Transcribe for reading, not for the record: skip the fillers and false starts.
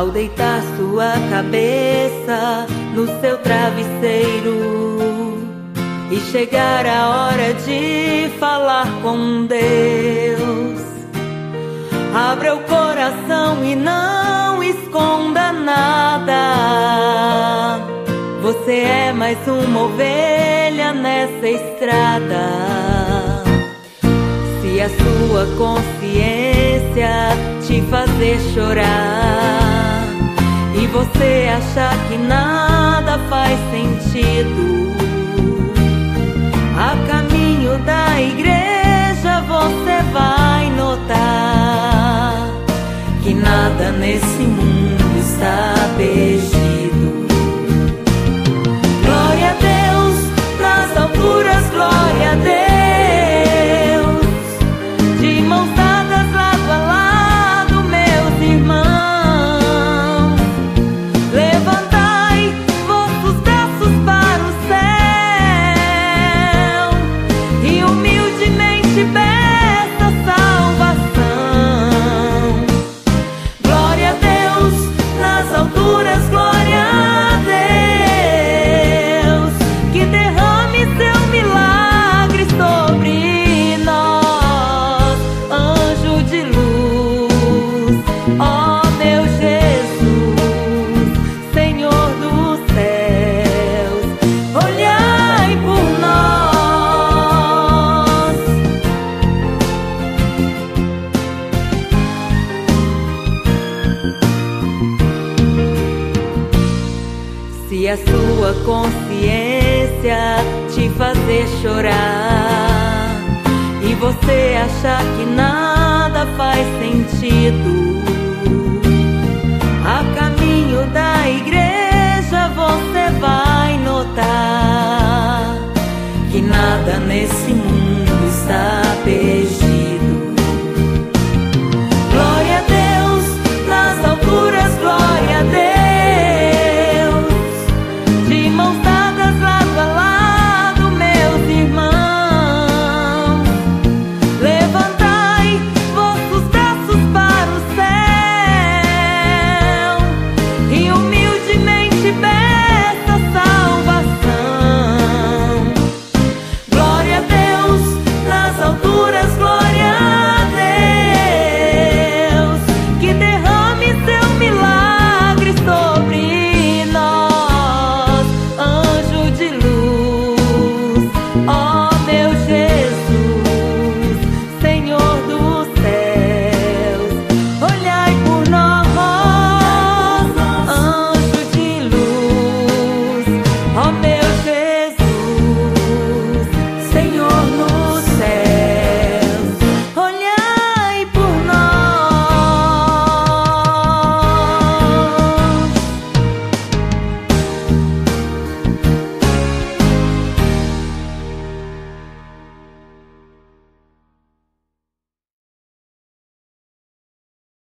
ao deitar sua cabeça no seu travesseiro e chegar a hora de falar com Deus. Abra o coração e não esconda nada. Você é mais uma ovelha nessa estrada. Se a sua consciência te fazer chorar e você achar que nada faz sentido, a caminho da igreja você vai notar que nada nesse mundo está perdido. Glória a Deus nas alturas, glória a Deus. De mãos dadas lado a lado, meus irmãos, levantai vossos braços para o céu e humildemente peça salvação. Glória a Deus nas alturas, glória a Deus, que derrame seu milagre sobre nós, anjo de luz, ó meu Jesus, Senhor dos céus, olhai por nós. Se a sua consciência te fazer chorar e você achar que nada faz sentido, a caminho da